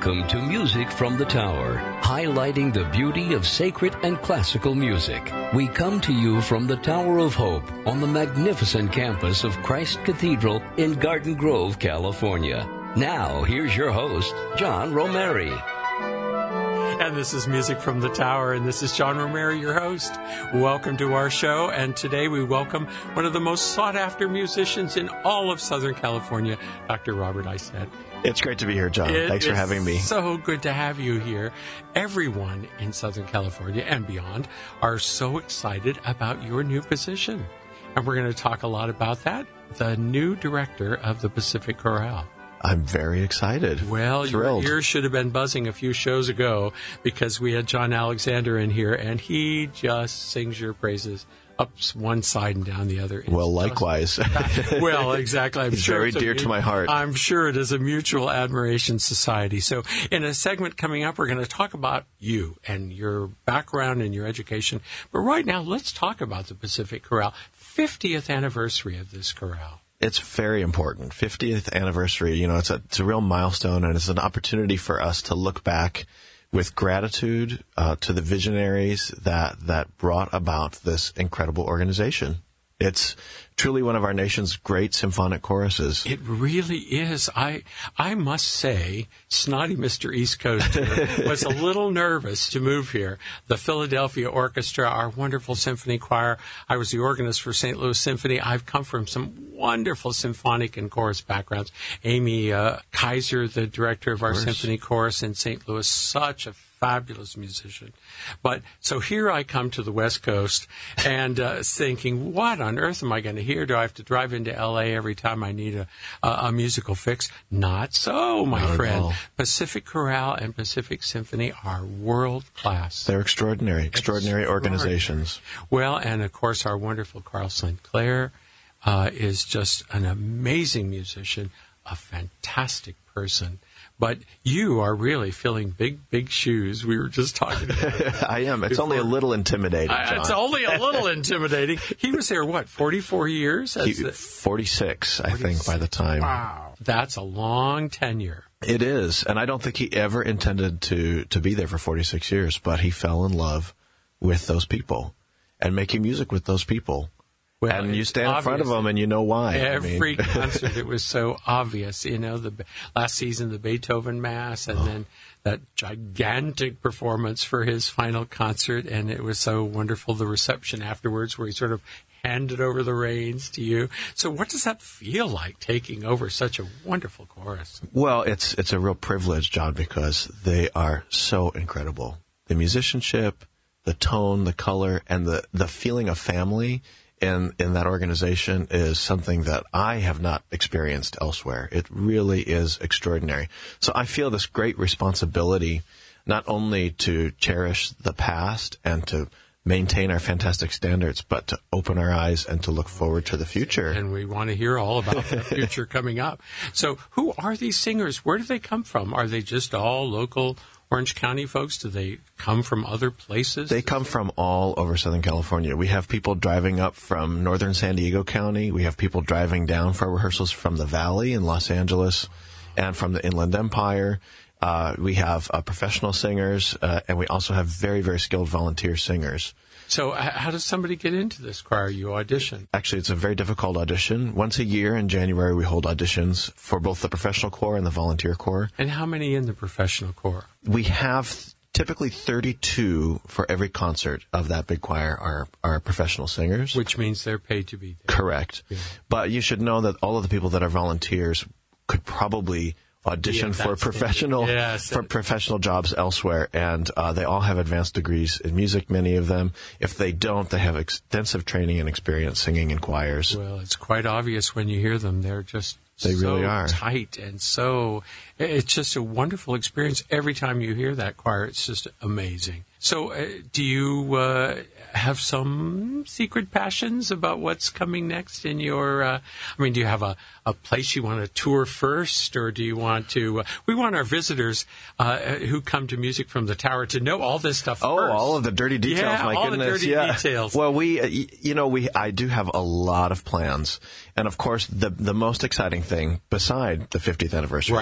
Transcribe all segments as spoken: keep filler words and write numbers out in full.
Welcome to Music from the Tower, highlighting the beauty of sacred and classical music. We come to you from the Tower of Hope on the magnificent campus of Christ Cathedral in Garden Grove, California. Now, here's your host, John Romeri. And this is Music from the Tower, and this is John Romeri, your host. Welcome to our show, and today we welcome one of the most sought-after musicians in all of Southern California, Doctor Robert Eiset. It's great to be here, John. It Thanks for having me. So good to have you here. Everyone in Southern California and beyond are so excited about your new position, and we're going to talk a lot about that, the new director of the Pacific Chorale. I'm very excited. Well, Thrilled. Your ears should have been buzzing a few shows ago because we had John Alexander in here, and he just sings your praises up one side and down the other. It's well, likewise. Just, well, exactly. I'm He's sure very it's dear a, to my heart. I'm sure it is a mutual admiration society. So in a segment coming up, we're going to talk about you and your background and your education. But right now, let's talk about the Pacific Chorale, fiftieth anniversary of this chorale. It's very important. fiftieth anniversary, you know, it's a, it's a real milestone, and it's an opportunity for us to look back with gratitude uh, to the visionaries that, that brought about this incredible organization. It's truly one of our nation's great symphonic choruses. It really is. I I must say, snotty Mister East Coaster was a little nervous to move here. The Philadelphia Orchestra, our wonderful symphony choir. I was the organist for Saint Louis Symphony. I've come from some wonderful symphonic and chorus backgrounds. Amy uh, Kaiser, the director of our of symphony chorus in Saint Louis, such a fabulous musician. But so here I come to the West Coast and uh, thinking, what on earth am I going to hear? Do I have to drive into L A every time I need a, a, a musical fix? Not so, my Not friend. Pacific Chorale and Pacific Symphony are world class. They're extraordinary, extraordinary organizations. Well, and of course our wonderful Carl Sinclair uh, is just an amazing musician, a fantastic person. But you are really filling big, big shoes. We were just talking about it. I am. It's before. only a little intimidating, John. Uh, it's only a little intimidating. He was there, what, forty-four years? He, the, forty-six, I forty-six, think, by the time. Wow. That's a long tenure. It is. And I don't think he ever intended to, to be there for forty-six years, but he fell in love with those people and making music with those people. Well, and you stand in front of them and you know why. Every I mean. concert, it was so obvious. You know, the last season, the Beethoven Mass, and oh. then that gigantic performance for his final concert. And it was so wonderful, the reception afterwards, where he sort of handed over the reins to you. So what does that feel like, taking over such a wonderful chorus? Well, it's it's a real privilege, John, because they are so incredible. The musicianship, the tone, the color, and the, the feeling of family in in that organization is something that I have not experienced elsewhere. It really is extraordinary. So I feel this great responsibility not only to cherish the past and to maintain our fantastic standards, but to open our eyes and to look forward to the future. And we want to hear all about the future coming up. So who are these singers? Where do they come from? Are they just all local Orange County folks? Do they come from other places? They come from all over Southern California. We have people driving up from northern San Diego County. We have people driving down for rehearsals from the Valley in Los Angeles and from the Inland Empire. Uh, we have uh, professional singers, uh, and we also have very, very skilled volunteer singers. So uh, how does somebody get into this choir? You audition? Actually, it's a very difficult audition. Once a year in January, we hold auditions for both the professional corps and the volunteer corps. And how many in the professional corps? We have typically thirty-two for every concert of that big choir are, are professional singers. Which means they're paid to be there. Correct. Yeah. But you should know that all of the people that are volunteers could probably audition yeah, for professional yes. for professional jobs elsewhere, and uh, they all have advanced degrees in music, many of them. If they don't, they have extensive training and experience singing in choirs. Well, it's quite obvious when you hear them. They're just they so really are. tight, and so it's just a wonderful experience. Every time you hear that choir, it's just amazing. So uh, do you uh, have some secret passions about what's coming next in your, uh, I mean, do you have a, a place you want to tour first, or do you want to, uh, we want our visitors uh, who come to Music from the Tower to know all this stuff oh, first. Oh, all of the dirty details, yeah, my all goodness. the dirty yeah. details. Well, we, uh, you know, we, I do have a lot of plans. And of course, the the most exciting thing, beside the fiftieth anniversary right, that's happening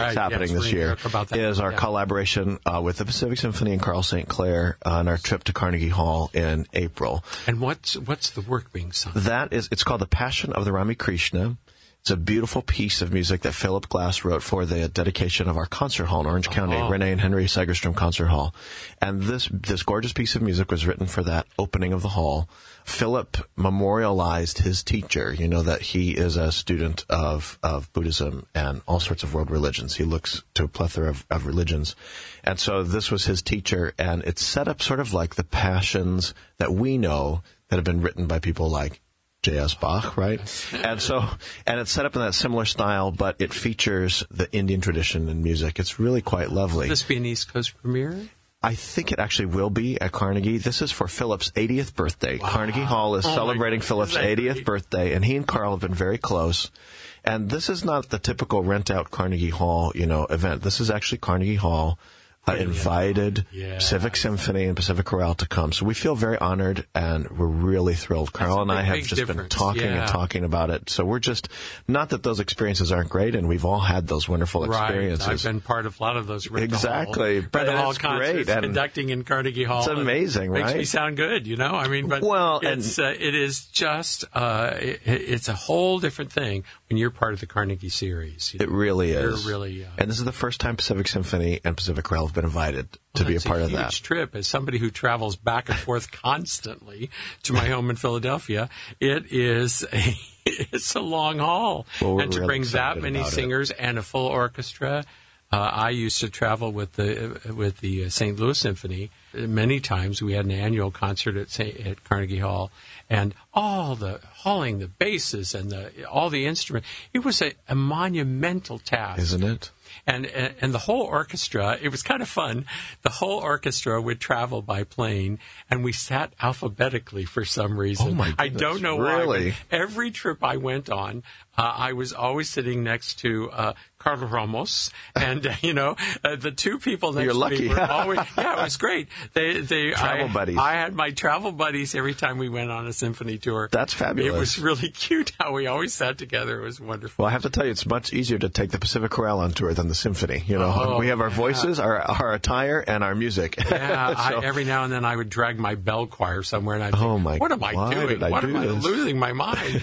starting yes, this year about that. is our yeah. collaboration uh, with the Pacific Symphony and Carl Saint Clair on our trip to Carnegie Hall in April. And what's what's the work being sung? That is, it's called The Passion of the Rami Krishna. It's a beautiful piece of music that Philip Glass wrote for the dedication of our concert hall in Orange County, Oh. Renee and Henry Segerstrom Concert Hall. And this this gorgeous piece of music was written for that opening of the hall. Philip memorialized his teacher. You know that he is a student of, of Buddhism and all sorts of world religions. He looks to a plethora of, of religions. And so this was his teacher, and it's set up sort of like the passions that we know that have been written by people like J S. Bach, right? And so, and it's set up in that similar style, but it features the Indian tradition in music. It's really quite lovely. Will this be an East Coast premiere? I think it actually will be at Carnegie. This is for Philip's eightieth birthday. Wow. Carnegie Hall is Oh celebrating Philip's eightieth great? birthday, and he and Carl have been very close. And this is not the typical rent-out Carnegie Hall, you know, event. This is actually Carnegie Hall uh, invited Yeah. Pacific Symphony and Pacific Chorale to come. So we feel very honored, and we're really thrilled. Carl a and I big, have big just been difference. talking Yeah. and talking about it. So we're just, not that those experiences aren't great, and we've all had those wonderful experiences. Right. I've been part of a lot of those Rent the Exactly. Hall, But Rent the Hall it's concerts great, and conducting in Carnegie Hall. it's and amazing, Makes right? me sound good, you know? I mean, but Well, and- it's, uh, it is just, uh, it, it's a whole different thing when you're part of the Carnegie series. You It know? really You're is. really, uh, and this is the first time Pacific Symphony and Pacific Chorale have been invited to Well, be a that's part of huge that. trip. As somebody who travels back and forth constantly to my home in Philadelphia, it is a it's a long haul. Well, we're and to really bring that excited many about it. singers and a full orchestra. Uh, I used to travel with the with the Saint Louis Symphony many times. We had an annual concert at Saint, at Carnegie Hall, and all the hauling the basses and the all the instruments. It was a, a monumental task, Isn't it? And, and and the whole orchestra, it was kind of fun. The whole orchestra would travel by plane, and we sat alphabetically for some reason. Oh, my I goodness. don't know Really? why. But every trip I went on, uh, I was always sitting next to uh, Carlos Ramos, and uh, you know uh, the two people next You're to lucky. me were always. Yeah, it was great. They they Travel I, buddies. I had my travel buddies every time we went on a symphony tour. That's fabulous. It was really cute how we always sat together. It was wonderful. Well, I have to tell you, it's much easier to take the Pacific Chorale on tour than the symphony. You know, Oh, we have our yeah. voices, our our attire, and our music. Yeah, So- I, every now and then I would drag my bell choir somewhere, and I'd Oh, think, my- what am I why doing? did I what do am I this? losing my mind?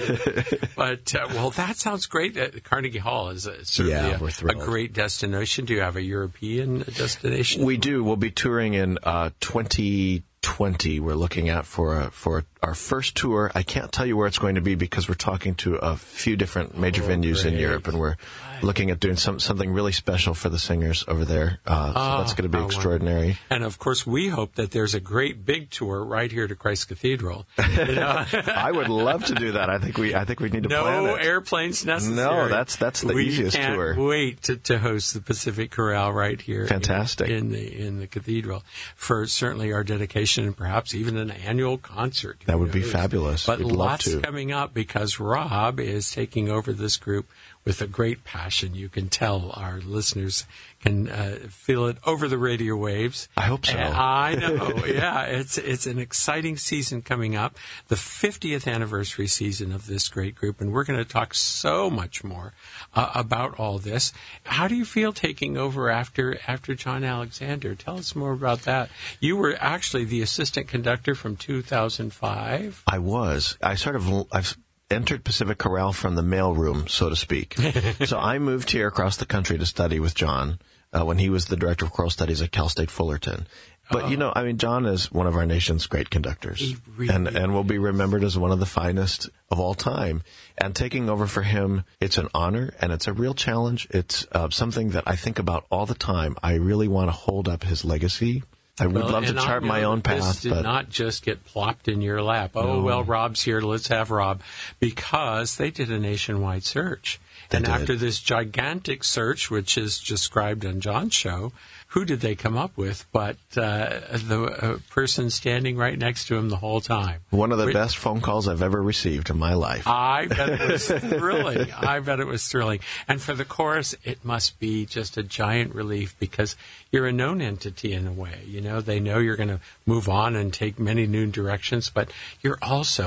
But, uh, well, that sounds great. Uh, Carnegie Hall is uh, certainly Yeah, we're a, a thrilled. great destination. Do you have a European destination? We do. We'll be touring in uh, twenty twenty. We're looking at for a, for our first tour. I can't tell you where it's going to be because we're talking to a few different major Oh, venues in great. Europe, and we're looking at doing some something really special for the singers over there. Uh, so that's going to be Oh, extraordinary. And, of course, we hope that there's a great big tour right here to Christ Cathedral. You know? I would love to do that. I think we I think we need to plan No it. airplanes necessary. No, that's- that's the we easiest can't tour. Wait to, to host the Pacific Chorale right here. in- Fantastic. in, the in the cathedral for certainly our dedication and perhaps even an annual concert. That Who would be knows? fabulous. But We'd love lots to. coming up because Rob is taking over this group with a great passion. You can tell our listeners can uh, feel it over the radio waves. I hope so. And I know. Yeah, it's it's an exciting season coming up, the fiftieth anniversary season of this great group, and we're going to talk so much more uh, about all this. How do you feel taking over after after John Alexander? Tell us more about that. You were actually the assistant conductor from two thousand five. I was. I sort of. I've entered Pacific Chorale from the mailroom, so to speak. So I moved here across the country to study with John uh, when he was the director of choral studies at Cal State Fullerton. But, you know, I mean, John is one of our nation's great conductors. He really and, and will be remembered as one of the finest of all time. And taking over for him, it's an honor and it's a real challenge. It's uh, something that I think about all the time. I really want to hold up his legacy. I would Well, love to and I chart my know own that path. This did but not just get plopped in your lap. Oh, well, Rob's here. Let's have Rob. Because they did a nationwide search. They and did. after this gigantic search, which is described on John's show, who did they come up with but uh, the uh, person standing right next to him the whole time? one of the We- best phone calls I've ever received in my life. I bet it was thrilling. I bet it was thrilling. And for the chorus, it must be just a giant relief because you're a known entity in a way. You know, they know you're going to move on and take many new directions, but you're also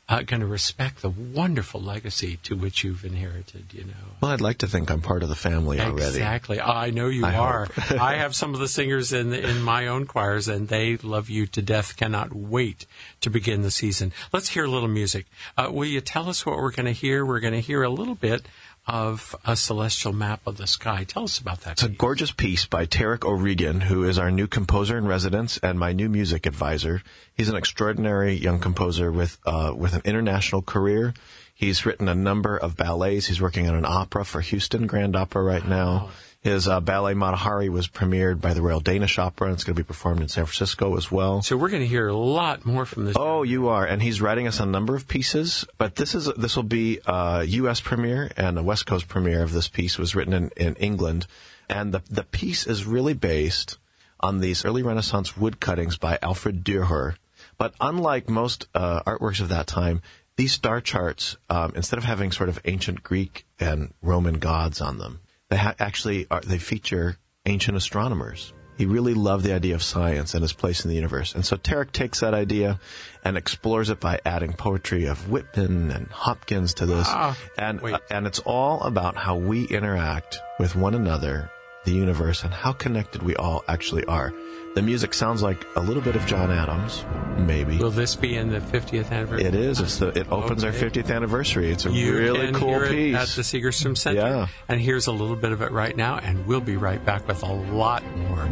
uh, going to respect the wonderful legacy to which you've inherited, you know. Well, I'd like to think I'm part of the family already. Exactly. I know you I are. hope. I have some of the singers in in my own choirs, and they love you to death. Cannot wait to begin the season. Let's hear a little music. Uh, will you tell us what we're going to hear? We're going to hear a little bit of A Celestial Map of the Sky. Tell us about that. It's a piece. gorgeous piece by Tarek O'Regan, who is our new composer in residence and my new music advisor. He's an extraordinary young composer with uh, with an international career. He's written a number of ballets. He's working on an opera for Houston Grand Opera right now. His uh, ballet Matahari was premiered by the Royal Danish Opera, and it's going to be performed in San Francisco as well. So we're going to hear a lot more from this. Oh, you are, and he's writing us a number of pieces. But this is this will be a U S premiere, and a West Coast premiere of this piece was written in, in England, and the the piece is really based on these early Renaissance wood cuttings by Alfred Dürer. But unlike most uh, artworks of that time, these star charts, um, instead of having sort of ancient Greek and Roman gods on them, they ha- actually are, they feature ancient astronomers. He really loved the idea of science and his place in the universe. And so Tarek takes that idea and explores it by adding poetry of Whitman and Hopkins to this. Ah, and wait. uh, and it's all about how we interact with one another, the universe, and how connected we all actually are. The music sounds like a little bit of John Adams, maybe. Will this be in the fiftieth anniversary? It is. It's the, it opens Okay. our fiftieth anniversary. It's a You really can cool hear piece. it at the Segerstrom Center. Yeah. And here's a little bit of it right now, and we'll be right back with a lot more.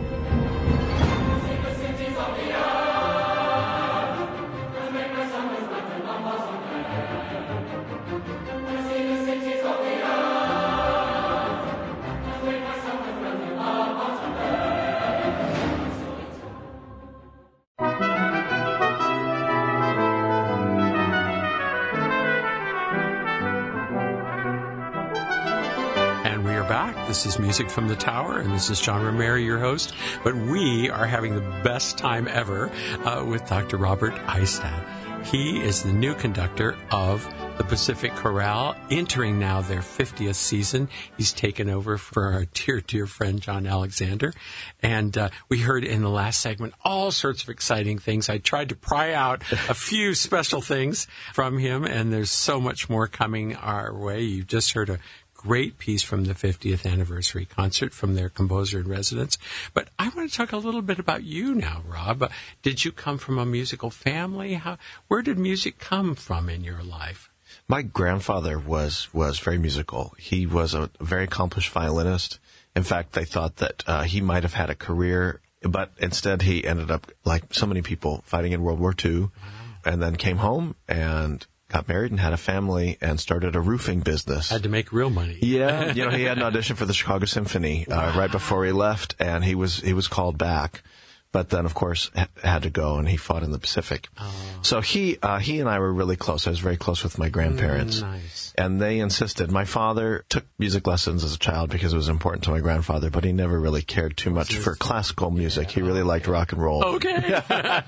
This is Music from the Tower, and this is John Romero, your host. But we are having the best time ever uh, with Doctor Robert Eistad. He is the new conductor of the Pacific Chorale, entering now their fiftieth season. He's taken over for our dear, dear friend John Alexander. And uh, we heard in the last segment all sorts of exciting things. I tried to pry out a few special things from him, and there's so much more coming our way. You just heard a great piece from the fiftieth anniversary concert from their composer in residence. But I want to talk a little bit about you now, Rob. Uh, did you come from a musical family? How, where did music come from in your life? My grandfather was was very musical. He was a very accomplished violinist. In fact, they thought that uh, he might have had a career, but instead he ended up, like so many people, fighting in World War Two, wow. and then came home and got married and had a family and started a roofing business. Had to make real money. Yeah, you know, he had an audition for the Chicago Symphony uh, wow. right before he left, and he was he was called back. But then, of course, ha- had to go, and he fought in the Pacific. Oh. So he uh, he and I were really close. I was very close with my grandparents. Mm, nice. And they insisted. My father took music lessons as a child because it was important to my grandfather, but he never really cared too much for classical music. Yeah. He really liked rock and roll. Okay.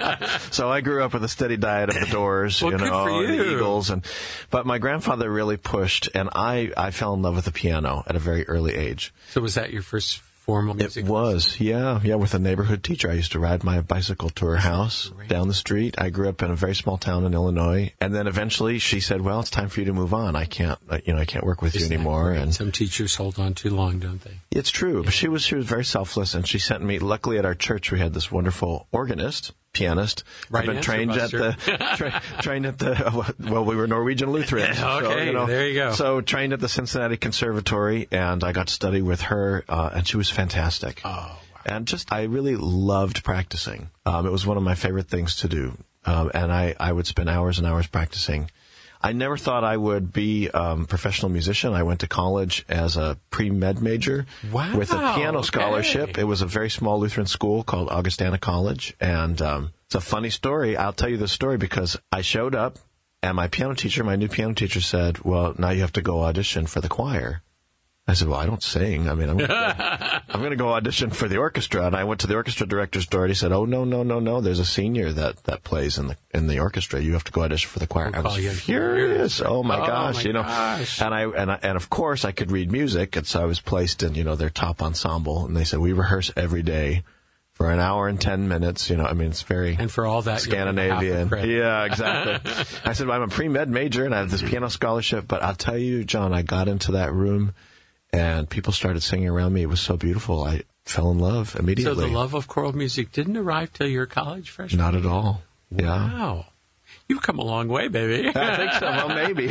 So I grew up with a steady diet of the Doors, well, you know, good for you. and the Eagles. And, but my grandfather really pushed, and I, I fell in love with the piano at a very early age. So was that your first formal music? It was, yeah, yeah, with a neighborhood teacher. I used to ride my bicycle to her house Great. down the street. I grew up in a very small town in Illinois, and then eventually she said, "Well, it's time for you to move on. I can't, you know, I can't work with Isn't you anymore." And and some teachers hold on too long, don't they? It's true, yeah. But she was she was very selfless, and she sent me. Luckily, at our church, we had this wonderful organist. Pianist. Right I've been answer, trained Buster. at the tra- trained at the well, we were Norwegian Lutherans. Okay, so, you know, there you go. So trained at the Cincinnati Conservatory, and I got to study with her, uh, and she was fantastic. Oh, wow. And just I really loved practicing. Um, it was one of my favorite things to do, um, and I, I would spend hours and hours practicing. I never thought I would be a um, professional musician. I went to college as a pre-med major wow, with a piano okay. scholarship. It was a very small Lutheran school called Augustana College. And um, it's a funny story. I'll tell you the story because I showed up and my piano teacher, my new piano teacher said, "Well, now you have to go audition for the choir." I said, "Well, I don't sing. I mean, I'm I'm going to go audition for the orchestra." And I went to the orchestra director's door, and he said, "Oh, no, no, no, no. There's a senior that, that plays in the in the orchestra. You have to go audition for the choir." We'll I was furious. Oh my oh, gosh, my you know. Gosh. And I and I, and of course I could read music, and so I was placed in you know their top ensemble. And they said we rehearse every day for an hour and ten minutes. You know, I mean, it's very and for all that Scandinavian. Yeah, exactly. I said, well, I'm a pre-med major and I have this piano scholarship, but I'll tell you, John, I got into that room and people started singing around me. It was so beautiful. I fell in love immediately. So the love of choral music didn't arrive till your college freshman? Not at all. Yeah. Wow. You've come a long way, baby. I think so. Well, maybe.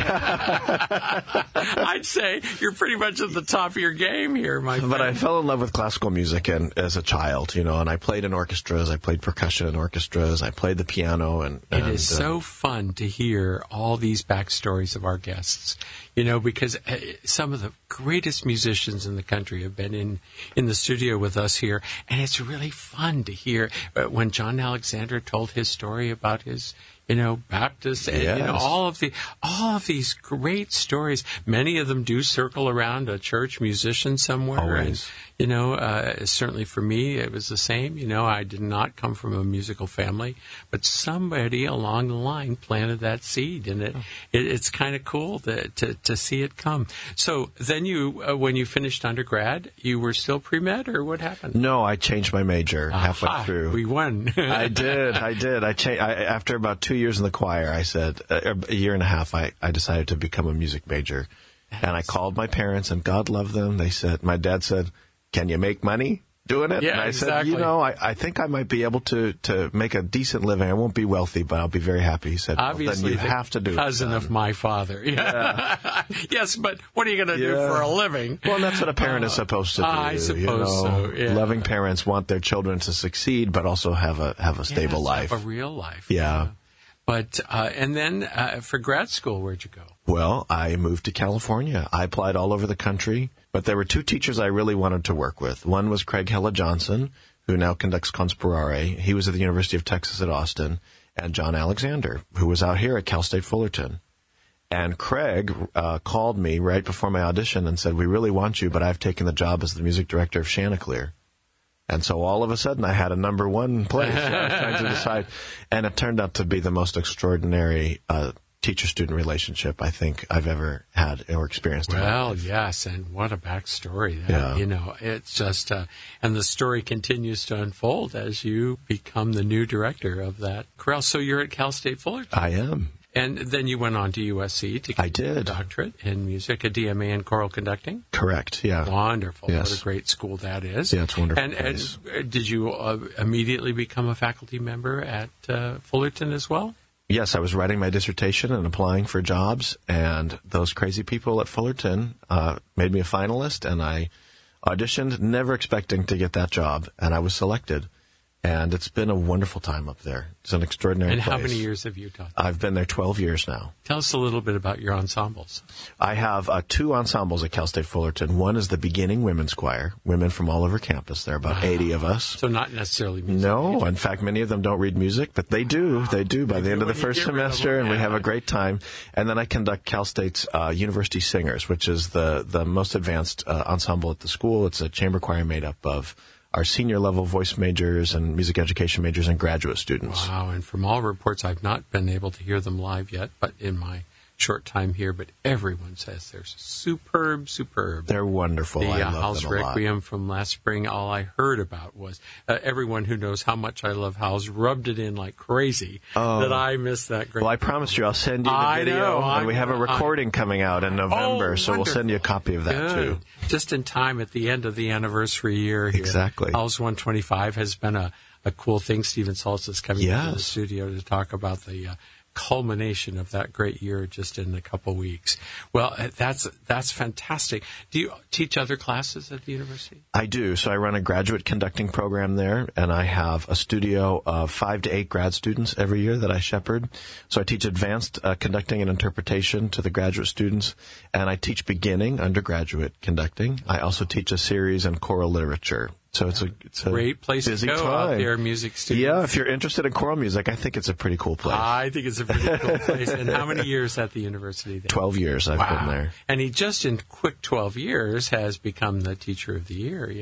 I'd say you're pretty much at the top of your game here, my friend. But I fell in love with classical music and as a child, you know, and I played in orchestras. I played percussion in orchestras. I played the piano. and, and It is uh, so fun to hear all these backstories of our guests, you know, because uh, some of the greatest musicians in the country have been in, in the studio with us here. And it's really fun to hear uh, when John Alexander told his story about his you know, Baptist, and yes. you know, all of the all of these great stories. Many of them do circle around a church musician somewhere. Always. And, you know, uh, certainly for me, it was the same. You know, I did not come from a musical family, but somebody along the line planted that seed, and it, oh. it it's kind of cool to, to to see it come. So then you, uh, when you finished undergrad, you were still pre-med, or what happened? No, I changed my major Aha, halfway through. We won. I did. I did. I changed I, after about two years in the choir. I said uh, a year and a half. I, I decided to become a music major, yes. and I called my parents, and God love them. They said, my dad said, "Can you make money doing it?" Yeah, and I exactly. said, you know, I, I think I might be able to, to make a decent living. I won't be wealthy, but I'll be very happy. He said, obviously, well, then you the have to do cousin it. of my father. Yeah. Yes, but what are you going to yeah. do for a living? Well, that's what a parent uh, is supposed to do. I suppose you know? so. Yeah. Loving parents want their children to succeed, but also have a have a stable yes, life. Have a real life. Yeah. yeah. But uh, and then uh, for grad school, where'd you go? Well, I moved to California. I applied all over the country, but there were two teachers I really wanted to work with. One was Craig Hella Johnson, who now conducts Conspirare. He was at the University of Texas at Austin, and John Alexander, who was out here at Cal State Fullerton. And Craig uh, called me right before my audition and said, "We really want you, but I've taken the job as the music director of Chanticleer." And so all of a sudden I had a number one place. I was trying to decide. And it turned out to be the most extraordinary uh, teacher-student relationship I think I've ever had or experienced. Well, yes, and what a backstory. That, yeah. You know, it's just, uh, and the story continues to unfold as you become the new director of that chorale. So you're at Cal State Fullerton. I am. And then you went on to U S C to get I did. a doctorate in music, a D M A in choral conducting. Correct, yeah. Wonderful. Yes. What a great school that is. Yeah, it's wonderful. And, and did you uh, immediately become a faculty member at uh, Fullerton as well? Yes, I was writing my dissertation and applying for jobs, and those crazy people at Fullerton uh, made me a finalist, and I auditioned, never expecting to get that job, and I was selected. And it's been a wonderful time up there. It's an extraordinary and place. And how many years have you taught? I've been there twelve years now. Tell us a little bit about your ensembles. I have uh, two ensembles at Cal State Fullerton. One is the Beginning Women's Choir, women from all over campus. There are about wow. eighty of us. So not necessarily music. No, music. In fact, many of them don't read music, but they do. Wow. They do by they the do end of the first semester, and we have a great time. And then I conduct Cal State's uh, University Singers, which is the, the most advanced uh, ensemble at the school. It's a chamber choir made up of our senior level voice majors and music education majors and graduate students. Wow, and from all reports, I've not been able to hear them live yet, but in my short time here, but everyone says they're superb, superb. They're wonderful. The I uh, love Howl's them a Requiem lot. from last spring, all I heard about was uh, everyone who knows how much I love Howl's rubbed it in like crazy oh. that I missed that great. Well, I promised you I'll send you the I video, know, and we have a recording I, coming out in November, oh, so we'll send you a copy of that Good. too. Just in time at the end of the anniversary year here. Exactly. Howl's one twenty-five has been a, a cool thing. Stephen Saltz is coming yes. into the studio to talk about the uh, culmination of that great year just in a couple weeks. Well, that's that's fantastic. Do you teach other classes at the university? I do. So I run a graduate conducting program there, and I have a studio of five to eight grad students every year that I shepherd. So I teach advanced uh, conducting and interpretation to the graduate students, and I teach beginning undergraduate conducting. I also teach a series in choral literature. So it's a, it's a great place busy to go time. out there, music students. Yeah, if you're interested in choral music, I think it's a pretty cool place. I think it's a pretty cool place. And how many years at the university there? Twelve years I've wow. been there. And he just in quick twelve years has become the teacher of the year, yes?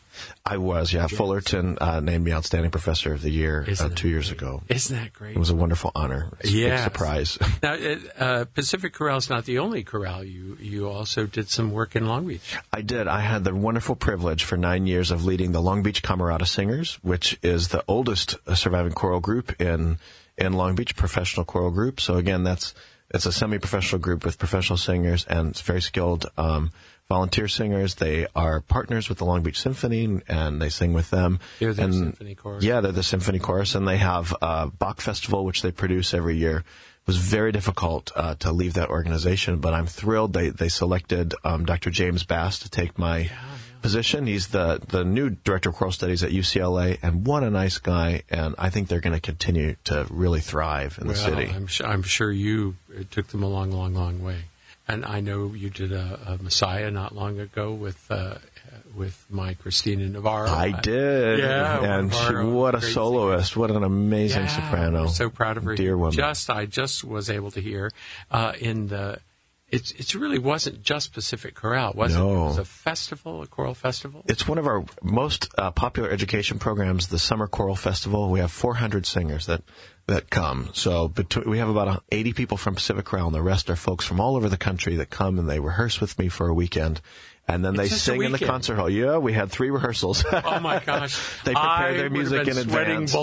I was, yeah. Yes. Fullerton uh, named me Outstanding Professor of the Year uh, two years great? ago. Isn't that great? It was a wonderful honor. It's yes. a big surprise. Now, uh, Pacific Chorale is not the only chorale. You you also did some work in Long Beach. I did. I had the wonderful privilege for nine years of leading the Long Beach Camerata Singers, which is the oldest surviving choral group in in Long Beach, professional choral group. So again, that's it's a semi-professional group with professional singers and it's very skilled um, volunteer singers. They are partners with the Long Beach Symphony, and they sing with them. They're the and, symphony chorus. Yeah, they're the symphony chorus, and they have a Bach Festival, which they produce every year. It was very difficult uh, to leave that organization, but I'm thrilled they they selected um, Doctor James Bass to take my yeah, yeah. position. He's the, the new Director of Choral Studies at U C L A, and what a nice guy, and I think they're going to continue to really thrive in well, the city. I'm, su- I'm sure you it took them a long, long, long way. And I know you did a, a Messiah not long ago with uh, with my Christina Navarro. I did. Yeah. And she, what a soloist. Singers. What an amazing yeah, soprano. We're so proud of her. Dear woman. Just, I just was able to hear uh, in the... It it really wasn't just Pacific Chorale, was no. it? It was a festival, a choral festival? It's one of our most uh, popular education programs, the Summer Choral Festival. We have four hundred singers that, that come. So between, we have about eighty people from Pacific Chorale, and the rest are folks from all over the country that come, and they rehearse with me for a weekend. And then it's they sing in the concert hall. Yeah, we had three rehearsals. Oh, my gosh. They prepare I their music in sweating advance.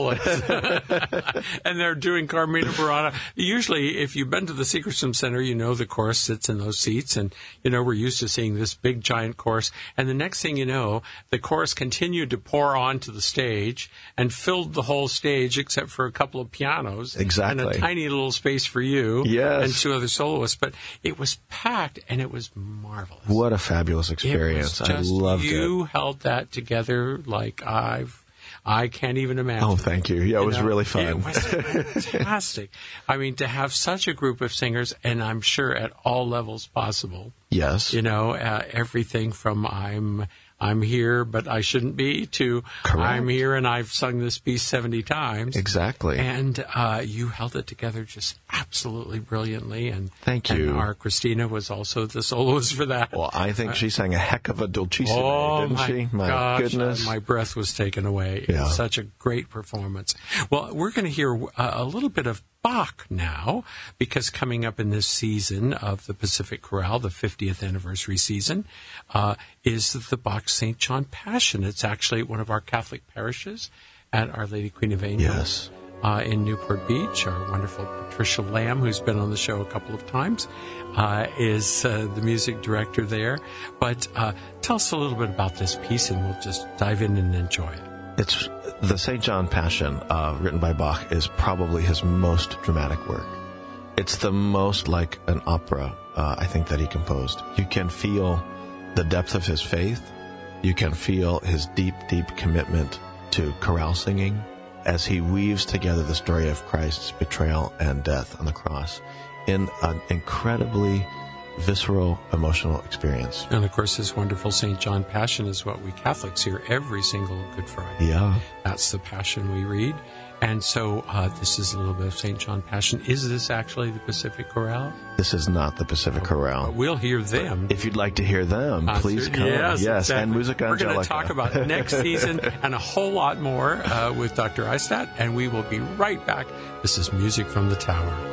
Bullets. And they're doing Carmina Burana. Usually, if you've been to the Seacrest Center, you know the chorus sits in those seats. And, you know, we're used to seeing this big, giant chorus. And the next thing you know, the chorus continued to pour onto the stage and filled the whole stage except for a couple of pianos. Exactly. And a tiny little space for you. Yes. And two other soloists. But it was packed, and it was marvelous. What a fabulous experience. It was just, I loved you it. You held that together like I've, I can't even imagine. Oh, thank you. Yeah, it you was know, really fun. It was fantastic. I mean, to have such a group of singers, and I'm sure at all levels possible. Yes. You know, uh, everything from I'm I'm here, but I shouldn't be, to Correct. I'm here and I've sung this piece seventy times. Exactly. And uh, you held it together just absolutely brilliantly. And thank you. And our Christina was also the soloist for that. Well, I think uh, she sang a heck of a Dulcissime, oh, didn't my she? My gosh, goodness. Uh, my breath was taken away. Yeah. It was such a great performance. Well, we're going to hear uh, a little bit of Bach now, because coming up in this season of the Pacific Chorale, the fiftieth anniversary season, uh, is the Bach Saint John Passion. It's actually one of our Catholic parishes at Our Lady Queen of Angels. Yes. Uh, in Newport Beach. Our wonderful Patricia Lamb, who's been on the show a couple of times, uh, is uh, the music director there. But uh, tell us a little bit about this piece, and we'll just dive in and enjoy it. It's the Saint John Passion, uh, written by Bach, is probably his most dramatic work. It's the most like an opera, uh, I think, that he composed. You can feel the depth of his faith. You can feel his deep, deep commitment to chorale singing as he weaves together the story of Christ's betrayal and death on the cross in an incredibly visceral, emotional experience. And, of course, this wonderful Saint John Passion is what we Catholics hear every single Good Friday. Yeah. That's the Passion we read. And so uh, this is a little bit of Saint John Passion. Is this actually the Pacific Chorale? This is not the Pacific Chorale. We'll hear them. If you'd like to hear them, uh, please come. Yes, yes. Exactly. And Musica Angelica. We're going to talk about next season and a whole lot more uh, with Doctor Eistat, and we will be right back. This is Music from the Tower.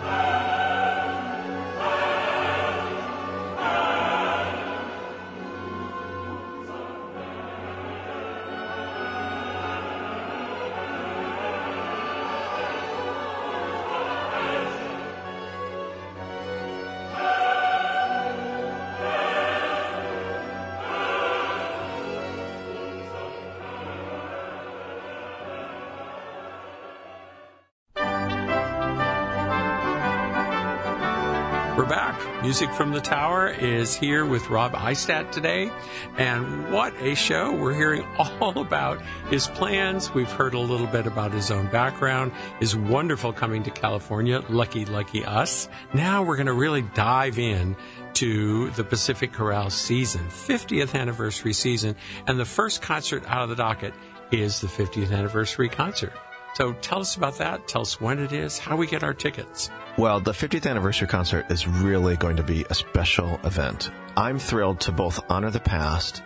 We're back. Music from the Tower is here with Rob Eistat today. And what a show. We're hearing all about his plans. We've heard a little bit about his own background, his wonderful coming to California. Lucky, lucky us. Now we're going to really dive in to the Pacific Chorale season, fiftieth anniversary season. And the first concert out of the docket is the fiftieth anniversary concert. So tell us about that. Tell us when it is, how we get our tickets. Well, the fiftieth anniversary concert is really going to be a special event. I'm thrilled to both honor the past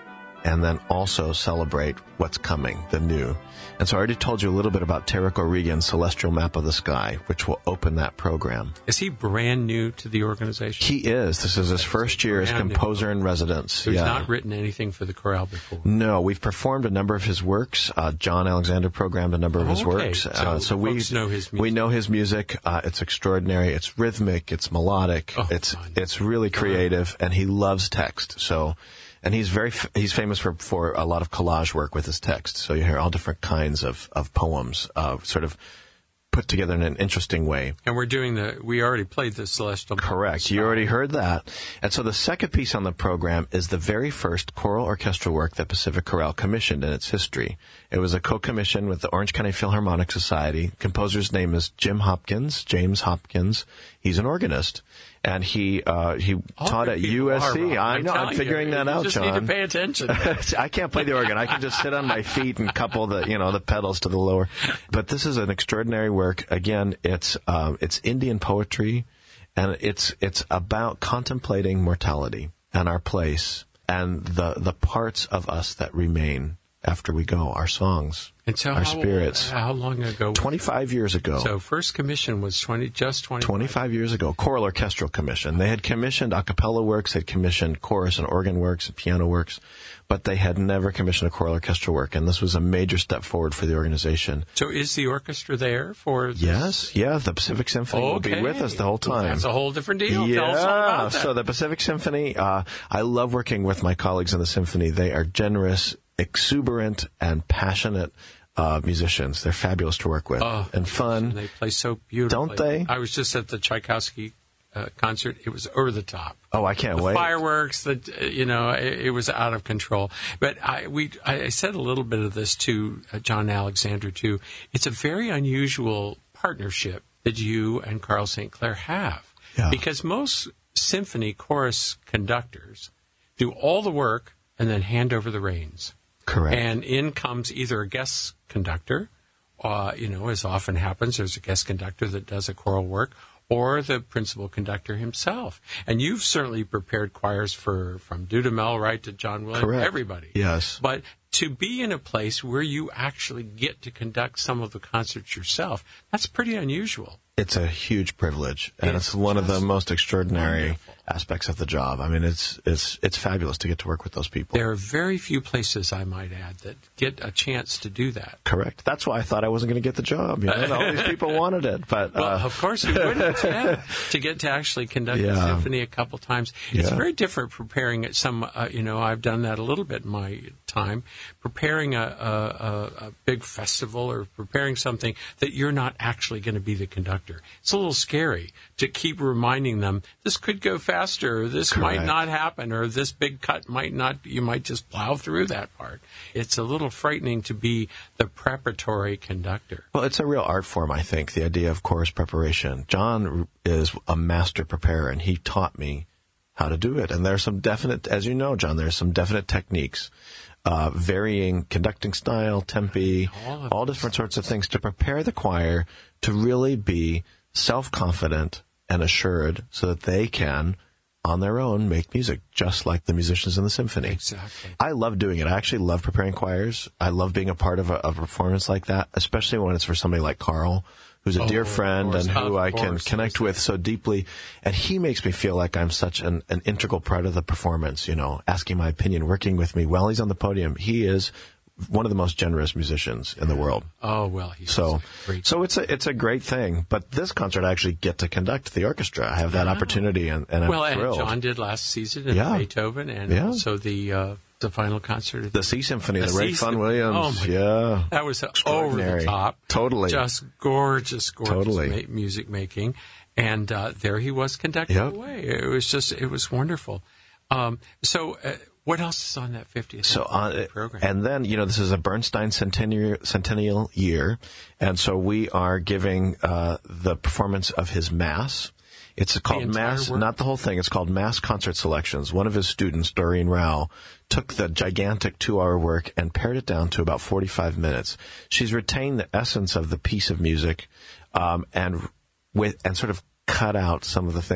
and then also celebrate what's coming, the new. And so I already told you a little bit about Tarek O'Regan's Celestial Map of the Sky, which will open that program. Is he brand new to the organization? He is. This is his first year as composer in residence. So he's yeah. not written anything for the chorale before? No, we've performed a number of his works. Uh, John Alexander programmed a number of oh, his okay. works. So, uh, so we know his music. We know his music. Uh, it's extraordinary. It's rhythmic. It's melodic. Oh, it's fun. it's really creative, fun. And he loves text. So. And he's very f- he's famous for, for a lot of collage work with his text. So you hear all different kinds of, of poems uh, sort of put together in an interesting way. And we're doing the, we already played the Celestial. Correct. You already heard that. And so the second piece on the program is the very first choral orchestral work that Pacific Chorale commissioned in its history. It was a co-commission with the Orange County Philharmonic Society. Composer's name is Jim Hopkins, James Hopkins. He's an organist. And he uh, he All taught at U S C. Are, I know. I'm figuring you, that you out, just John. Need to pay attention. I can't play the organ. I can just sit on my feet and couple the you know the pedals to the lower. But this is an extraordinary work. Again, it's um, it's Indian poetry, and it's it's about contemplating mortality and our place and the the parts of us that remain after we go. Our songs. And so our how, spirits. How long ago? twenty-five years ago. So first commission was twenty, just twenty. twenty-five years ago. Choral Orchestral Commission. They had commissioned a cappella works, they had commissioned chorus and organ works and piano works, but they had never commissioned a choral orchestral work, and this was a major step forward for the organization. So is the orchestra there for this? Yes, yeah, the Pacific Symphony okay. will be with us the whole time. That's a whole different deal. Yeah, Tell us all about that. So the Pacific Symphony, uh, I love working with my colleagues in the symphony. They are generous, exuberant, and passionate Uh, musicians. They're fabulous to work with oh, and fun. And they play so beautifully. Don't they? I was just at the Tchaikovsky uh, concert. It was over the top. Oh, I can't the wait. Fireworks, the, uh, you know, it, it was out of control. But I, we, I said a little bit of this to uh, John Alexander, too. It's a very unusual partnership that you and Carl Saint Clair have. Yeah. Because most symphony chorus conductors do all the work and then hand over the reins. Correct. And in comes either a guest conductor, uh, you know, as often happens, there's a guest conductor that does a choral work, or the principal conductor himself. And you've certainly prepared choirs for from Dudamel right to John Williams, Correct. everybody. Yes. But to be in a place where you actually get to conduct some of the concerts yourself, that's pretty unusual. It's a huge privilege, and it's, it's one of the most extraordinary wonderful. aspects of the job. I mean, it's it's it's fabulous to get to work with those people. There are very few places, I might add, that get a chance to do that. Correct. That's why I thought I wasn't going to get the job. You know, all these people wanted it, but well, uh, of course you wouldn't. Yeah. To get to actually conduct yeah. a symphony a couple times, it's yeah. very different preparing at some. Uh, you know, I've done that a little bit in my time, preparing a, a, a big festival or preparing something that you're not actually going to be the conductor. It's a little scary to keep reminding them this could go faster, or this Correct. might not happen, or this big cut might not. You might just plow through that part. It's a little frightening to be the preparatory conductor. Well, it's a real art form, I think, the idea of chorus preparation. John is a master preparer, and he taught me how to do it. And there are some definite, as you know, John, there are some definite techniques, uh, varying conducting style, tempi, all, all different sorts of things to prepare the choir to really be self-confident and assured so that they can, on their own, make music just like the musicians in the symphony. Exactly. I love doing it. I actually love preparing choirs. I love being a part of a, of a performance like that, especially when it's for somebody like Carl, who's a oh, dear friend course, and who I course, can connect with so deeply. And he makes me feel like I'm such an, an integral part of the performance, you know, asking my opinion, working with me while he's on the podium. He is one of the most generous musicians in the world. Oh, well, he's so great. So it's a it's a great thing. But this concert, I actually get to conduct the orchestra. I have that yeah. opportunity, and, and I'm well, thrilled. and John did last season in yeah. Beethoven, and yeah. also the uh, the final concert. The Sea Symphony, the, the Ray Fun Williams. Oh my yeah. God. That was over the top. Totally. Just gorgeous, gorgeous totally. ma- music making. And uh, there he was conducting yep. away. It was just, it was wonderful. Um, so, uh, what else is on that fiftieth so on, program? And then, you know, this is a Bernstein centennial, centennial year, and so we are giving uh, the performance of his Mass. It's called Mass, work? Not the whole thing. It's called Mass Concert Selections. One of his students, Doreen Rao, took the gigantic two-hour work and pared it down to about forty-five minutes. She's retained the essence of the piece of music um, and with and sort of cut out some of the things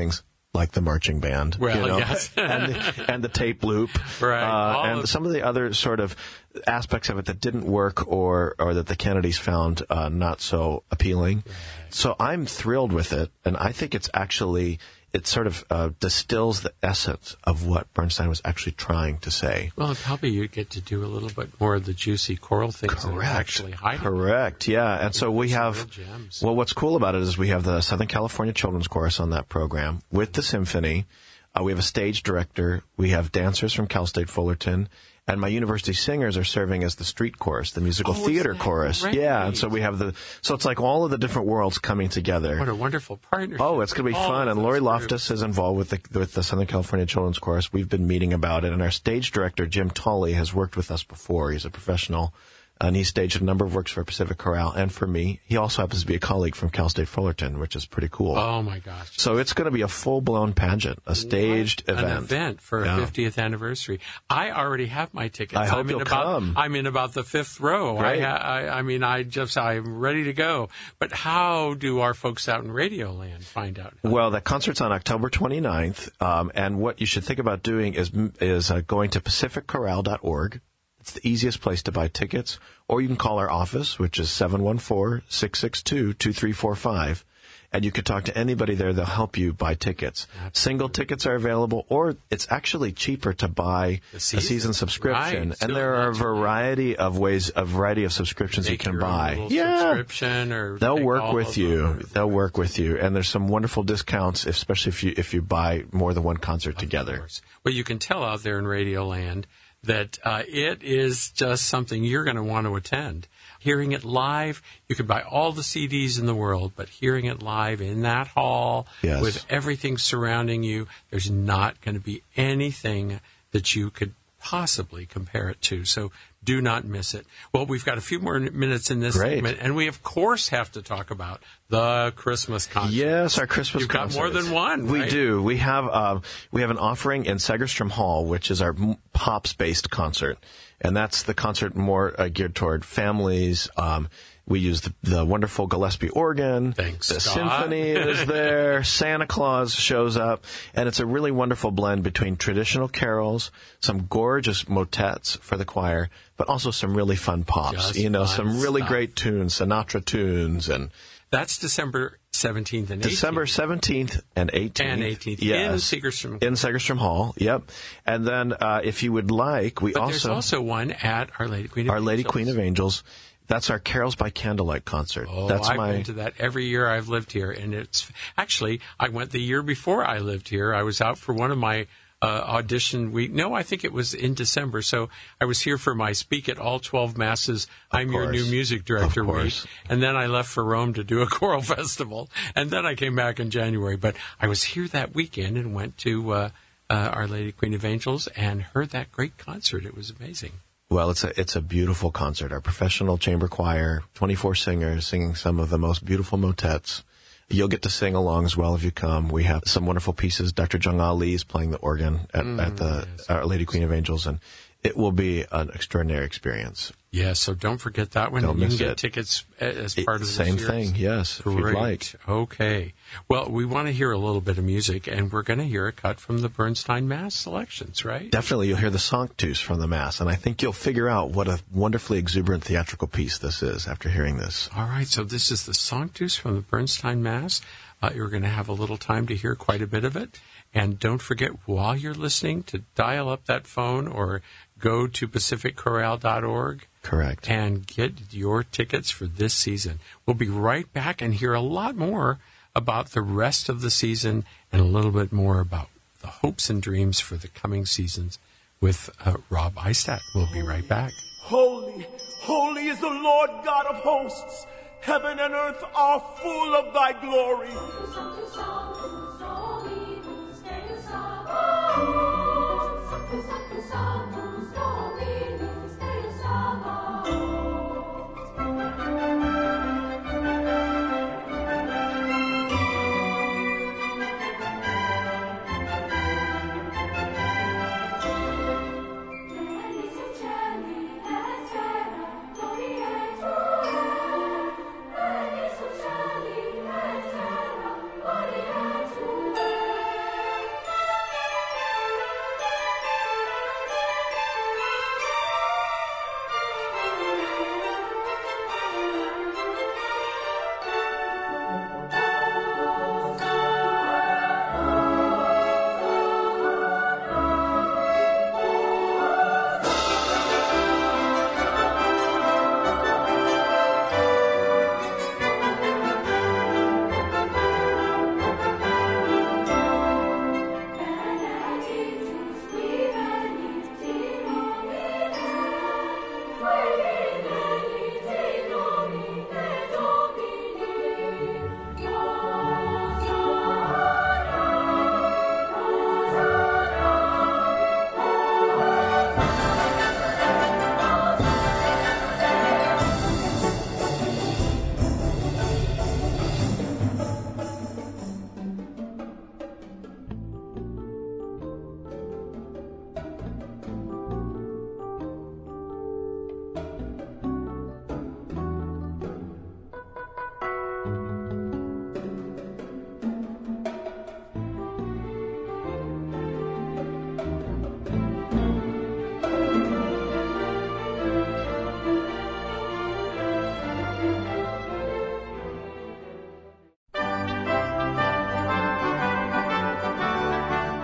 like the marching band, well, you know, yes. and, the, and the tape loop, right? Uh, and of- some of the other sort of aspects of it that didn't work, or or that the Kennedys found uh, not so appealing. Right. So I'm thrilled with it, and I think it's actually it sort of uh, distills the essence of what Bernstein was actually trying to say. Well, probably you get to do a little bit more of the juicy choral things. Correct. That are actually hiding. Correct. Yeah, and so we have. Well, what's cool about it is we have the Southern California Children's Chorus on that program with the symphony. Uh, we have a stage director. We have dancers from Cal State Fullerton. And my university singers are serving as the street chorus, the musical oh, theater chorus. Great. Yeah, and so we have the, so it's like all of the different worlds coming together. What a wonderful partnership. Oh, it's going to be all fun. And Lori groups. Loftus is involved with the, with the Southern California Children's Chorus. We've been meeting about it. And our stage director, Jim Tolley, has worked with us before. He's a professional. And he staged a number of works for Pacific Chorale and for me. He also happens to be a colleague from Cal State Fullerton, which is pretty cool. Oh, my gosh. So it's going to be a full-blown pageant, a staged what? event. An event for yeah. a fiftieth anniversary. I already have my tickets. I hope I'm in you'll about, come. I'm in about the fifth row. I, I, I mean, I just, I'm ready to go. But how do our folks out in Radioland find out? Well, that concert's on October twenty-ninth, um, and what you should think about doing is is uh, going to pacific chorale dot org. It's the easiest place to buy tickets, or you can call our office, which is seven one four, six six two, two three four five, and you can talk to anybody there. They'll help you buy tickets. Absolutely. Single tickets are available, or it's actually cheaper to buy season. a season subscription. Right. And so there are a variety of ways, a variety of subscriptions Make you can your own buy. little Yeah, subscription, or they'll work with you. Them. They'll work with you, and there's some wonderful discounts, especially if you if you buy more than one concert of together. Course. Well, you can tell out there in Radioland that uh, it is just something you're going to want to attend. Hearing it live, you could buy all the C Ds in the world, but hearing it live in that hall yes. with everything surrounding you, there's not going to be anything that you could possibly compare it to. So do not miss it. Well, we've got a few more minutes in this Great. segment, and we, of course, have to talk about the Christmas concert. Yes, our Christmas You've concert. got more than one, We right? do. We have uh, we have an offering in Segerstrom Hall, which is our pops-based concert, and that's the concert more uh, geared toward families. Um, we use the, the wonderful Gillespie organ. Thanks, The Scott. symphony is there. Santa Claus shows up, and it's a really wonderful blend between traditional carols, some gorgeous motets for the choir, but also some really fun pops. Just you know, fun some really stuff. great tunes, Sinatra tunes, and That's December seventeenth and eighteenth. December seventeenth and eighteenth. And eighteenth. Yes. In Segerstrom. In Segerstrom Hall, yep. And then uh, if you would like, we But also... there's also one at Our Lady Queen of Our Angels. Lady Queen of Angels. That's our Carols by Candlelight concert. Oh, That's I've my... been to that every year I've lived here, and it's actually I went the year before I lived here. I was out for one of my uh, audition week. No, I think it was in December. So I was here for my Speak at All twelve Masses. Of I'm course. your new music director Of week, course. and then I left for Rome to do a choral festival, and then I came back in January. But I was here that weekend and went to uh, uh, Our Lady Queen of Angels and heard that great concert. It was amazing. Well, it's a it's a beautiful concert. Our professional chamber choir, twenty-four singers singing some of the most beautiful motets. You'll get to sing along as well if you come. We have some wonderful pieces. Doctor Jung Ali is playing the organ at, mm, at the yes, Our Lady Queen of Angels, and it will be an extraordinary experience. Yeah, so don't forget that one. Don't and you miss can get it. tickets as part it, of the same thing. Yes, Great. if you'd like. Okay. Well, we want to hear a little bit of music, and we're going to hear a cut from the Bernstein Mass selections, right? Definitely, you'll hear the Sanctus from the Mass, and I think you'll figure out what a wonderfully exuberant theatrical piece this is after hearing this. All right, so this is the Sanctus from the Bernstein Mass. Uh, you're going to have a little time to hear quite a bit of it. And don't forget, while you're listening, to dial up that phone or go to pacific chorale dot org. Correct. And get your tickets for this season. We'll be right back and hear a lot more about the rest of the season and a little bit more about the hopes and dreams for the coming seasons with uh, Rob Eistat. We'll be right back. Holy, holy is the Lord God of hosts. Heaven and earth are full of thy glory.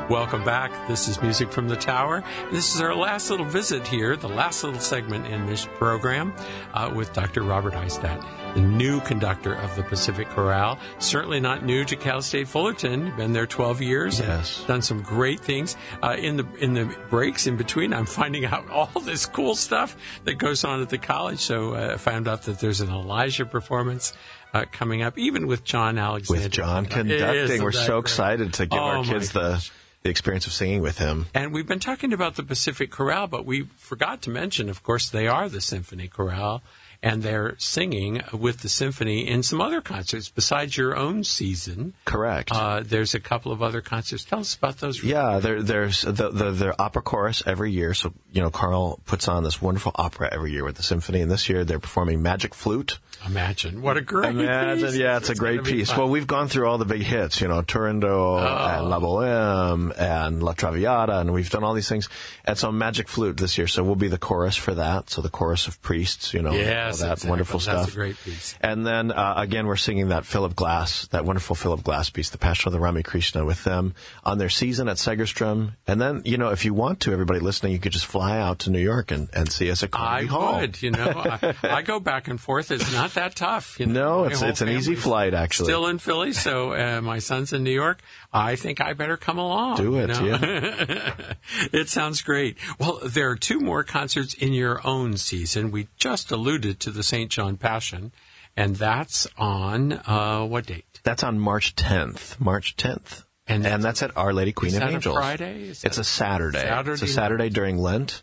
Welcome back. This is Music from the Tower. This is our last little visit here, the last little segment in this program uh, with Doctor Robert Hystad, the new conductor of the Pacific Chorale. Certainly not new to Cal State Fullerton. You've been there twelve years. Yes. And done some great things. Uh, in the in the breaks in between, I'm finding out all this cool stuff that goes on at the college. So uh, I found out that there's an Elijah performance uh, coming up, even with John Alexander. With John conducting. We're so great? excited to give oh, our kids the... the experience of singing with him. And we've been talking about the Pacific Chorale, but we forgot to mention, of course, they are the Symphony Chorale, and they're singing with the symphony in some other concerts besides your own season. Correct. Uh, there's a couple of other concerts. Tell us about those. Yeah, there, there's the, the the opera chorus every year. So, you know, Carl puts on this wonderful opera every year with the symphony, and this year they're performing Magic Flute. Imagine. What a great Imagine, piece. yeah, it's, it's a great piece. Fun. Well, we've gone through all the big hits, you know, Turandot oh. and La Boheme and La Traviata, and we've done all these things. And so Magic Flute this year, so we'll be the chorus for that. So the chorus of priests, you know, yes, all that exactly. wonderful stuff. That's a great piece. And then, uh, again, we're singing that Philip Glass, that wonderful Philip Glass piece, The Passion of the Rami Krishna, with them on their season at Segerstrom. And then, you know, if you want to, everybody listening, you could just fly out to New York and, and see us at Carnegie I Hall. would, you know. I, I go back and forth. It's not that tough. You know? No, My it's whole it's an easy family's flight, actually. Still in Philly, so uh, my son's in New York. I think I better come along. Do it, you know? yeah. It sounds great. Well, there are two more concerts in your own season. We just alluded to the Saint John Passion, and that's on uh, what date? That's on March tenth. March tenth. And that's, and that's at Our Lady Queen is of that Angels. A Friday? Is that it's a Saturday. Saturday. It's a Saturday during Lent.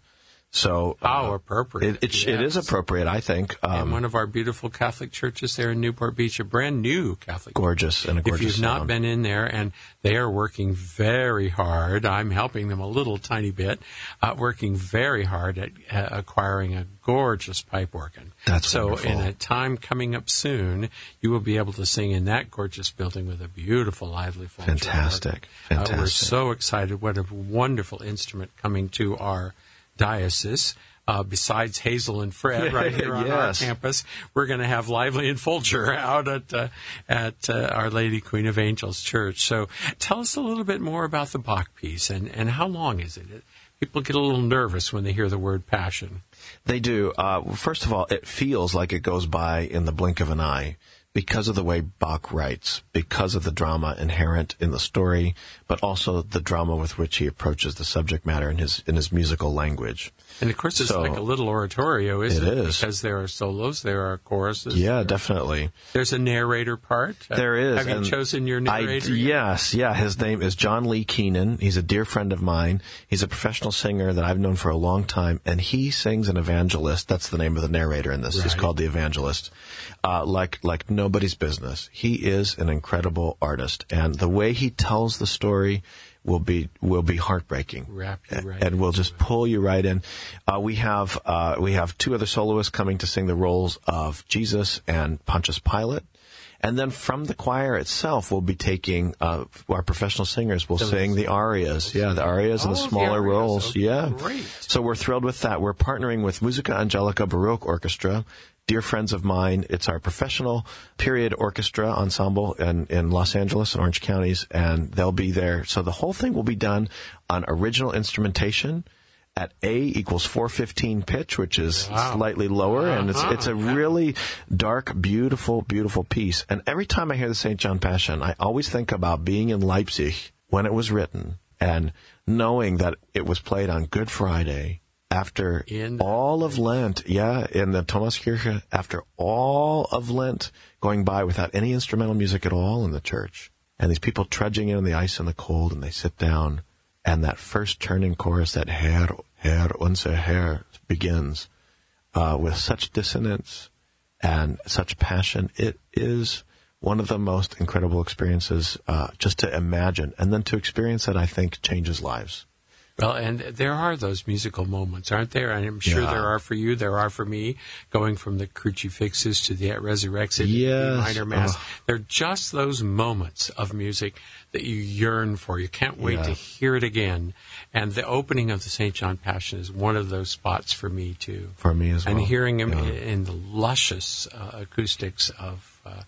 So how uh, appropriate. It, it, yes. it is appropriate, I think. Um, in one of our beautiful Catholic churches there in Newport Beach, a brand new Catholic gorgeous church. and a gorgeous If you've sound. not been in there, and they are working very hard, I'm helping them a little tiny bit, uh, working very hard at uh, acquiring a gorgeous pipe organ. That's so wonderful. in a time coming up soon, you will be able to sing in that gorgeous building with a beautiful, lively full Fantastic. Fantastic. Uh, we're so excited. What a wonderful instrument coming to our diocese. Uh, besides Hazel and Fred right here on yes. our campus, we're going to have Lively and Folger out at uh, at uh, Our Lady Queen of Angels Church. So tell us a little bit more about the Bach piece, and, and how long is it? People get a little nervous when they hear the word passion. They do. Uh, first of all, it feels like it goes by in the blink of an eye because of the way Bach writes, because of the drama inherent in the story, but also the drama with which he approaches the subject matter in his in his musical language. And of course, it's so, like a little oratorio, isn't it? It is. Because there are solos, there are choruses. Yeah, there, definitely. There's a narrator part. There is. Have you and chosen your narrator? I, yes, yeah. His name is John Lee Keenan. He's a dear friend of mine. He's a professional singer that I've known for a long time, and he sings an evangelist. That's the name of the narrator in this. Right. He's called the Evangelist. Uh, like like nobody's business. He is an incredible artist, and the way he tells the story will be will be heartbreaking. Wrap you right and will just pull you right in. Uh, we have uh, we have two other soloists coming to sing the roles of Jesus and Pontius Pilate. And then from the choir itself, we'll be taking, uh, our professional singers will sing the arias. Yeah, the arias and the Oh, smaller the arias. roles. Okay, Yeah. great. So we're thrilled with that. We're partnering with Musica Angelica Baroque Orchestra, dear friends of mine. It's our professional period orchestra ensemble in, in Los Angeles and Orange counties, and they'll be there. So the whole thing will be done on original instrumentation at A equals four fifteen pitch, which is Wow. slightly lower, Uh-huh. and it's it's a really dark, beautiful, beautiful piece. And every time I hear the Saint John Passion, I always think about being in Leipzig when it was written and knowing that it was played on Good Friday after In all of Lent, yeah, in the Thomaskirche, after all of Lent going by without any instrumental music at all in the church. And these people trudging in on the ice and the cold, and they sit down. And that first turning chorus, that Herr, Herr, unser Herr, begins uh, with such dissonance and such passion. It is one of the most incredible experiences uh, just to imagine. And then to experience it, I think, changes lives. Well, and there are those musical moments, aren't there? And I'm sure Yeah. there are for you. There are for me, going from the Crucifixus to the Resurrexit, Yes. the minor mass. Oh. They're just those moments of music that you yearn for. You can't wait Yeah. to hear it again. And the opening of the Saint John Passion is one of those spots for me, too. For me as well. And hearing him Yeah. in, in the luscious uh, acoustics of uh,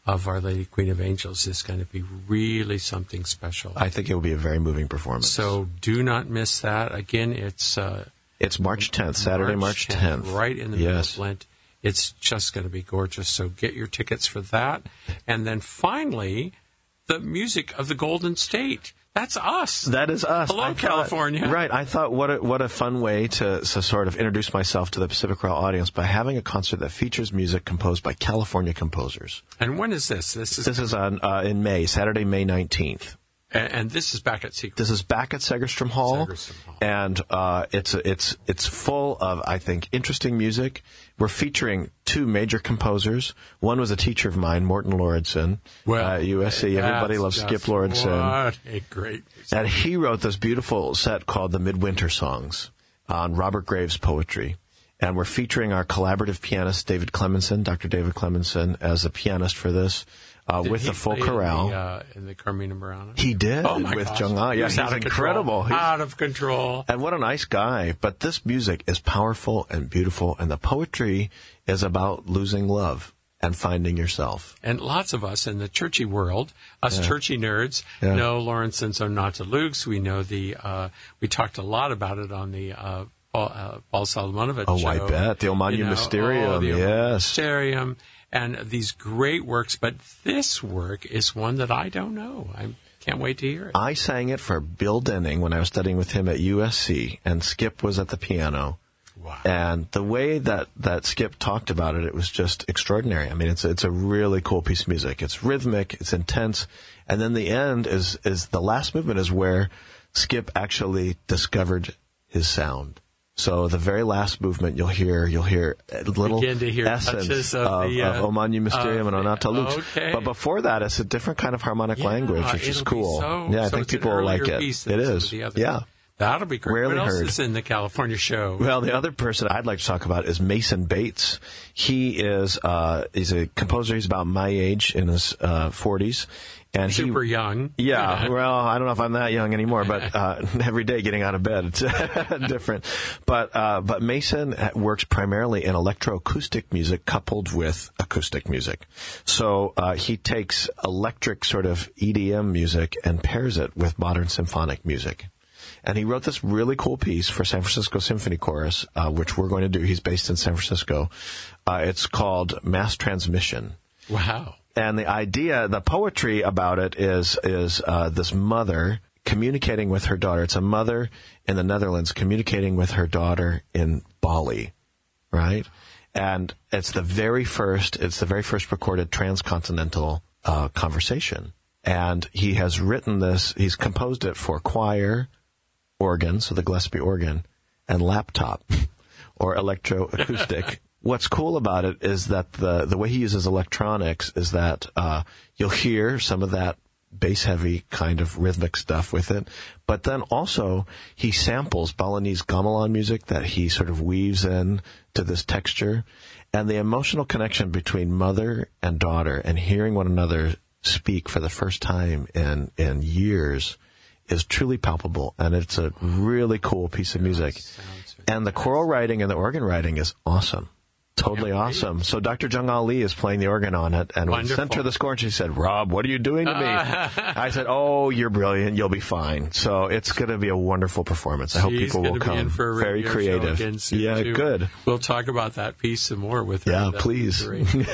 of Our Lady Queen of Angels is going to be really something special. I think it will be a very moving performance. So do not miss that. Again, it's uh, it's March tenth, Saturday, March tenth. Right in the yes. middle of Lent. It's just going to be gorgeous. So get your tickets for that. And then finally, the music of the Golden State. That's us. That is us. Hello, I California. Thought, right. I thought, what a, what a fun way to, to sort of introduce myself to the Pacific Chorale audience by having a concert that features music composed by California composers. And when is this? This is this is on uh, in May, Saturday, May nineteenth. And, and this is back at Secret. This is back at Segerstrom Hall, Segerstrom Hall. and uh, it's it's it's full of, I think, interesting music. We're featuring two major composers. One was a teacher of mine, Morton Lauridsen, well, at U S C. Everybody loves Skip Lauridsen. What a great music. And he wrote this beautiful set called the Midwinter Songs on Robert Graves' poetry. And we're featuring our collaborative pianist, David Clemenson, Doctor David Clemenson, as a pianist for this. Uh, with the full chorale. In the, uh, in the Carmina Burana? He did, oh my with gosh. Jung Ah. Yeah, he's out of incredible. He's he's, out of control. And what a nice guy. But this music is powerful and beautiful, and the poetry is about losing love and finding yourself. And lots of us in the churchy world, us yeah. churchy nerds, yeah. know Lawrence and Sonata Lux. We know the, uh, we talked a lot about it on the uh, Paul, uh, Paul Solomonovich oh, show. I bet. The O Magnum you know, Mysterium, oh, the yes. Mysterium. And these great works, but this work is one that I don't know. I can't wait to hear it. I sang it for Bill Denning when I was studying with him at U S C, and Skip was at the piano. Wow. And the way that, that Skip talked about it, it was just extraordinary. I mean, it's it's a really cool piece of music. It's rhythmic, it's intense, and then the end is is the last movement is where Skip actually discovered his sound. So the very last movement, you'll hear you'll hear a little Begin to hear essence of, of, the, uh, of O Magnum Mysterium uh, and Sonata Lux. Okay. But before that, it's a different kind of harmonic yeah, language, which is cool. So, yeah, I so think people will like it. It is. Yeah. That'll be great. Rarely what else heard. is in the California show? Well, the other person I'd like to talk about is Mason Bates. He is uh, he's a composer. He's about my age, in his uh, forties. And Super he, young. Yeah, well, I don't know if I'm that young anymore, but uh, every day getting out of bed, it's different. But uh, but Mason works primarily in electroacoustic music coupled with acoustic music. So uh, he takes electric sort of E D M music and pairs it with modern symphonic music. And he wrote this really cool piece for San Francisco Symphony Chorus, uh, which we're going to do. He's based in San Francisco. Uh, it's called Mass Transmission. Wow. And the idea, the poetry about it is is uh, this mother communicating with her daughter. It's a mother in the Netherlands communicating with her daughter in Bali, right? And it's the very first, it's the very first recorded transcontinental uh, conversation. And he has written this, he's composed it for choir, organ, so the Gillespie organ, and laptop, or electroacoustic. What's cool about it is that the the way he uses electronics is that uh, you'll hear some of that bass-heavy kind of rhythmic stuff with it, but then also he samples Balinese gamelan music that he sort of weaves in to this texture, and the emotional connection between mother and daughter and hearing one another speak for the first time in in years is truly palpable, and it's a really cool piece of music. And the choral writing and the organ writing is awesome. Totally yeah, awesome. So Doctor Jung Ah Lee is playing the organ on it, and we sent her the score, and she said, "Rob, what are you doing to me?" I said, "Oh, you're brilliant. You'll be fine." So it's going to be a wonderful performance. I hope She's people will come. Be in for a Very creative. Yeah, too. Good. We'll talk about that piece some more with her. Yeah, That'd please.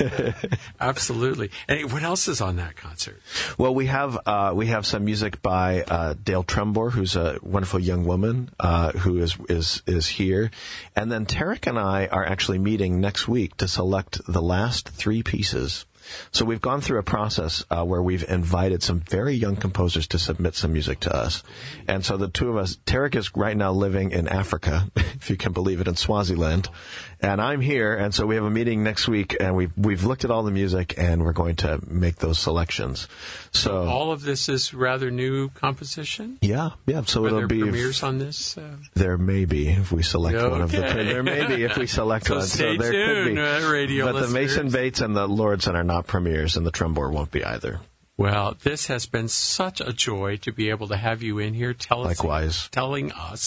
Absolutely. And what else is on that concert? Well, we have uh, we have some music by uh, Dale Trembor, who's a wonderful young woman uh, who is is is here, and then Tarek and I are actually meeting next week to select the last three pieces. So we've gone through a process uh, where we've invited some very young composers to submit some music to us. And so the two of us, Tarek is right now living in Africa, if you can believe it, in Swaziland. And I'm here, and so we have a meeting next week, and we've, we've looked at all the music, and we're going to make those selections. So, so all of this is rather new composition? Yeah, yeah. So Are it'll there be premieres on this? Uh... There may be if we select okay. one of the. There may be if we select so one. Stay so there tuned, could be. Uh, radio but listeners. The Mason Bates and the Lauridsen are not premieres, and the Trembor won't be either. Well, this has been such a joy to be able to have you in here tell us, Likewise. telling us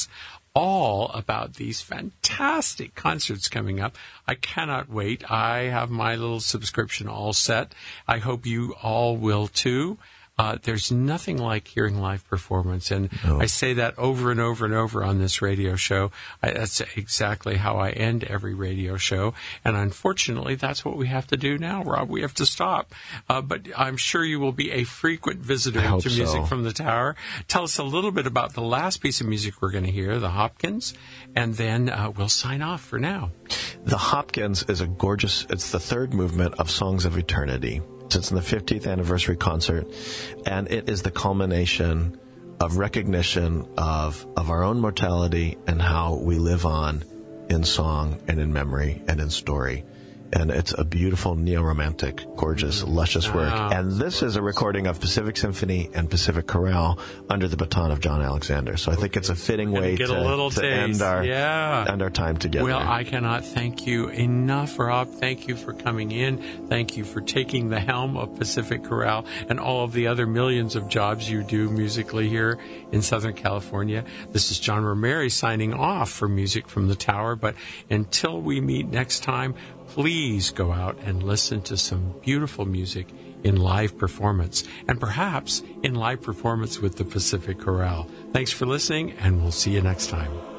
all about these fantastic concerts coming up. I cannot wait. I have my little subscription all set. I hope you all will too. Uh, there's nothing like hearing live performance, and no. I say that over and over and over on this radio show. I, that's exactly how I end every radio show, and unfortunately, that's what we have to do now, Rob. We have to stop. Uh, but I'm sure you will be a frequent visitor to Music so. from the Tower. Tell us a little bit about the last piece of music we're going to hear, the Hopkins, and then uh, we'll sign off for now. The Hopkins is a gorgeous, it's the third movement of Songs of Eternity. It's in the fiftieth anniversary concert, and it is the culmination of recognition of of our own mortality and how we live on in song and in memory and in story. And it's a beautiful, neo-romantic, gorgeous, luscious work. Wow. And this is a recording of Pacific Symphony and Pacific Chorale under the baton of John Alexander. So I think it's a fitting way to, to end our yeah. end our time together. Well, I cannot thank you enough, Rob. Thank you for coming in. Thank you for taking the helm of Pacific Chorale and all of the other millions of jobs you do musically here in Southern California. This is John Romeri signing off for Music from the Tower. But until we meet next time, please go out and listen to some beautiful music in live performance, and perhaps in live performance with the Pacific Chorale. Thanks for listening, and we'll see you next time.